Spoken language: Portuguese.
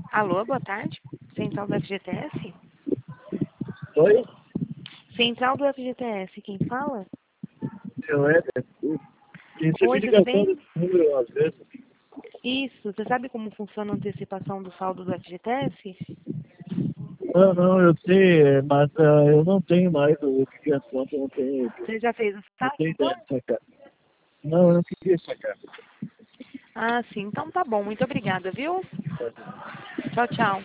Alô, boa tarde. Central do FGTS? Oi? Central do FGTS, quem fala? Eu recebi Oi, tudo ligação bem? desse número às vezes. Isso, você sabe como funciona a antecipação do saldo do FGTS? Não, eu sei, mas eu não tenho mais o que é conta, Você já fez o não saque, tenho então? ideia de sacar. Não, eu não queria sacar. Ah, sim, então tá bom. Muito obrigada, viu? Tchau, tchau.